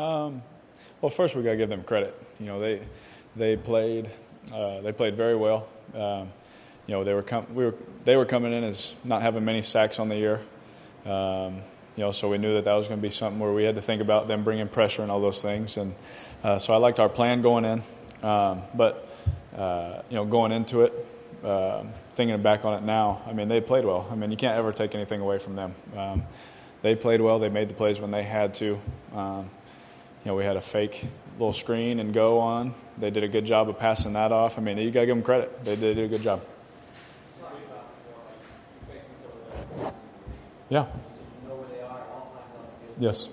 Well, first we got to give them credit. They played very well. They were coming in as not having many sacks on the year. So we knew that was going to be something where we had to think about them bringing pressure and all those things. And so I liked our plan going in. But going into it, thinking back on it now, they played well. You can't ever take anything away from them. They played well. They made the plays when they had to. We had a fake little screen and go on. They did a good job of passing that off. You got to give them credit. They did a good job. Yeah. Yes.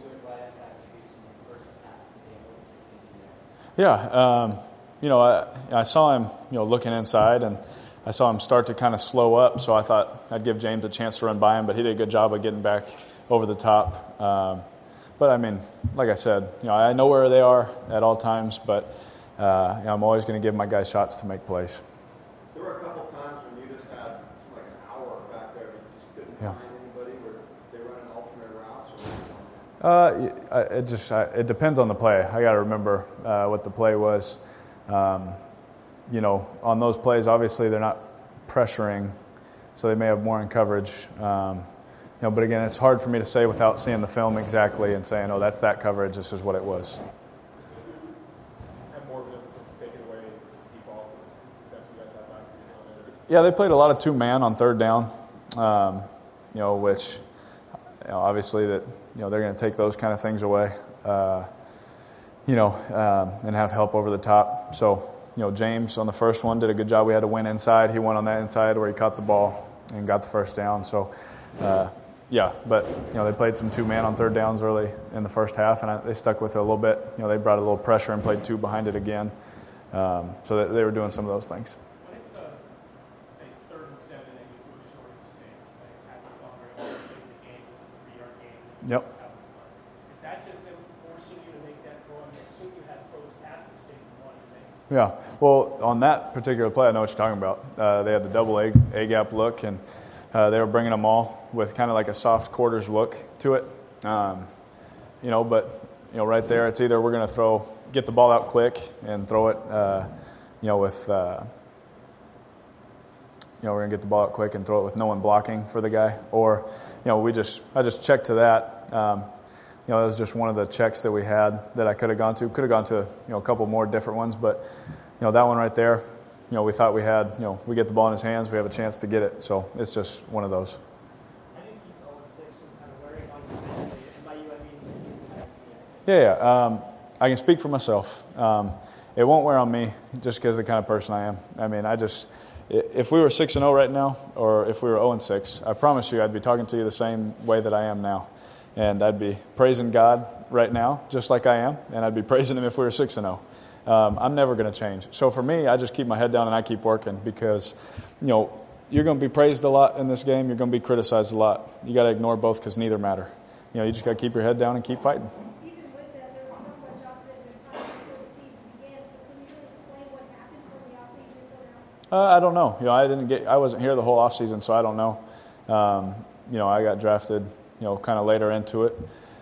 Yeah. I saw him, looking inside, and I saw him start to kind of slow up. So I thought I'd give James a chance to run by him, but he did a good job of getting back over the top. But like I said, I know where they are at all times, but I'm always going to give my guys shots to make plays. There were a couple times when you just had like an hour back there, you just couldn't find anybody. Were they running alternate routes? It depends on the play. I got to remember what the play was. On those plays, obviously they're not pressuring, so they may have more in coverage. But again, it's hard for me to say without seeing the film exactly and saying, "Oh, that's that coverage. This is what it was." Yeah, they played a lot of two-man on third down, which obviously that they're going to take those kind of things away, and have help over the top. So James on the first one did a good job. We had to win inside. He went on that inside where he caught the ball and got the first down. So. But they played some two-man on third downs early in the first half, and they stuck with it a little bit. They brought a little pressure and played two behind it again. So they were doing some of those things. When it's, say, 3rd and 7 and you do a short mistake, like the game was a 3-yard game. Yep. Is that just them forcing you to make that throw? I assume you had throws past the mistake you wanted to make. Yeah. Well, on that particular play, I know what you're talking about. They had the double A-gap look, and they were bringing them all with kind of like a soft quarters look to it. But right there, it's either we're going to get the ball out quick and throw it, we're going to get the ball out quick and throw it with no one blocking for the guy. Or, I just checked to that. It was just one of the checks that we had that I could have gone to. Could have gone to, a couple more different ones, but, that one right there, we thought we had, we get the ball in his hands, we have a chance to get it. So it's just one of those. I didn't keep 0-6 from kind of wearing on your hand. And by you, I mean Yeah. I can speak for myself. It won't wear on me just because of the kind of person I am. If we were 6-0 right now, or if we were 0-6, I promise you I'd be talking to you the same way that I am now. And I'd be praising God right now, just like I am, and I'd be praising Him if we were 6-0. I'm never going to change. So for me, I just keep my head down and I keep working because, you're going to be praised a lot in this game. You're going to be criticized a lot. You got to ignore both because neither matter. You just got to keep your head down and keep fighting. Even with that, there was so much optimism before the season began. So can you really explain what happened from the offseason until now? I don't know. I wasn't here the whole offseason, so I don't know. I got drafted, kind of later into it.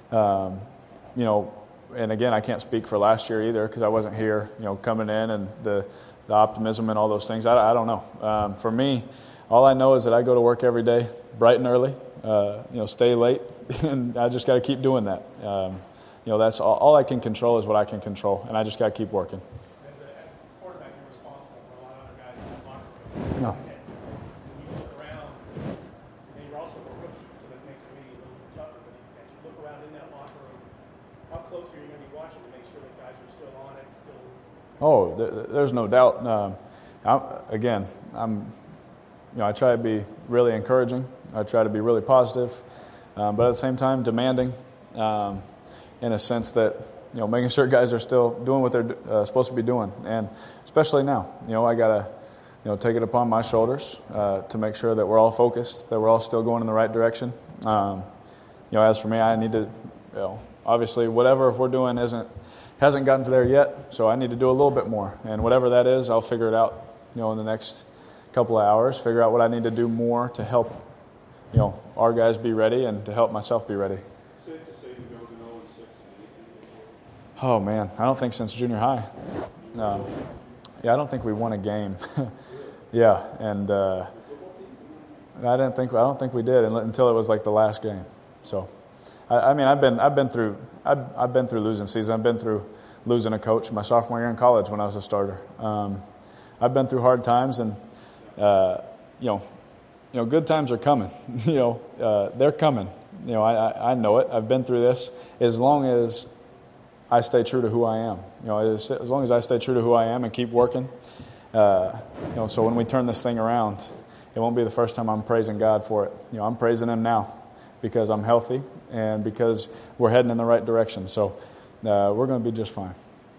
And again, I can't speak for last year either because I wasn't here, coming in and the optimism and all those things. I don't know. For me, all I know is that I go to work every day, bright and early, stay late, and I just got to keep doing that. That's all I can control is what I can control, and I just got to keep working. As a quarterback, you're responsible for a lot of other guys in the locker room. Yeah. And when you look around, and you're also a rookie, so that makes it maybe a little bit tougher. But as you look around in that locker room, how close are you going to be watching to make sure that guys are still on it? There's no doubt. I try to be really encouraging. I try to be really positive, but at the same time demanding, in a sense that making sure guys are still doing what they're supposed to be doing, and especially now, I gotta take it upon my shoulders to make sure that we're all focused, that we're all still going in the right direction. As for me, I need to, obviously whatever we're doing hasn't gotten to there yet, so I need to do a little bit more, and whatever that is, I'll figure it out, in the next couple of hours, figure out what I need to do more to help, our guys be ready and to help myself be ready. Safe to say you go to 0-6 and Oh, man, I don't think since junior high. Yeah, I don't think we won a game. Yeah, and I don't think we did until it was like the last game. So, I mean, I've been through losing seasons. I've been through losing a coach my sophomore year in college when I was a starter. I've been through hard times, and you know, good times are coming. They're coming. I know it. I've been through this. As long as I stay true to who I am, as long as I stay true to who I am and keep working, so when we turn this thing around, it won't be the first time I'm praising God for it. I'm praising Him now because I'm healthy and because we're heading in the right direction. So we're going to be just fine.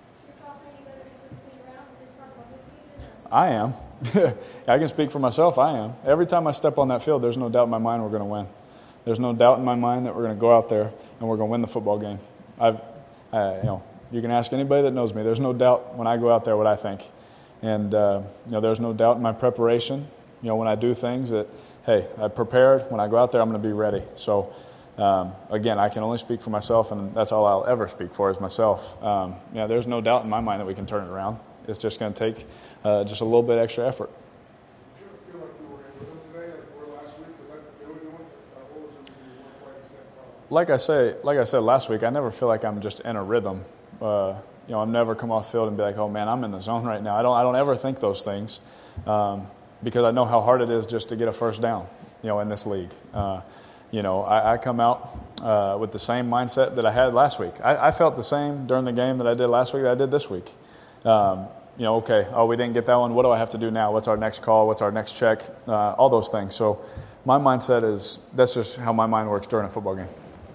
I am. I can speak for myself. I am. Every time I step on that field, there's no doubt in my mind we're going to win. There's no doubt in my mind that we're going to go out there and we're going to win the football game. You can ask anybody that knows me. There's no doubt when I go out there what I think. And, there's no doubt in my preparation, when I do things that, hey, I prepared. When I go out there, I'm going to be ready. So, again, I can only speak for myself, and that's all I'll ever speak for is myself. There's no doubt in my mind that we can turn it around. It's just going to take just a little bit extra effort. Did you ever feel like you were in rhythm today, like you were last week? Was that they were doing? What was it when you weren't quite the same problem? Like I said last week, I never feel like I'm just in a rhythm. I've never come off field and be like, oh man, I'm in the zone right now. I don't ever think those things because I know how hard it is just to get a first down, in this league. I come out with the same mindset that I had last week. I felt the same during the game that I did last week that I did this week. We didn't get that one. What do I have to do now? What's our next call? What's our next check? All those things. So my mindset is that's just how my mind works during a football game.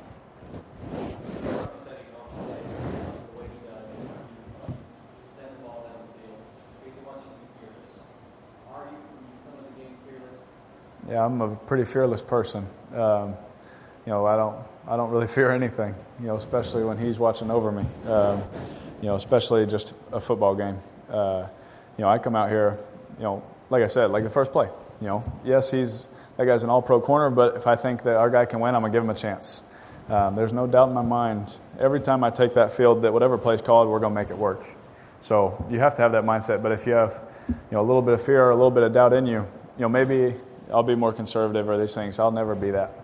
Yeah, I'm a pretty fearless person. I don't really fear anything. Especially when he's watching over me. Especially just a football game. I come out here, like I said, like the first play. Yes, that guy's an all-pro corner, but if I think that our guy can win, I'm gonna give him a chance. There's no doubt in my mind. Every time I take that field, that whatever play's called, we're gonna make it work. So you have to have that mindset. But if you have, a little bit of fear or a little bit of doubt in you, maybe I'll be more conservative or these things. I'll never be that.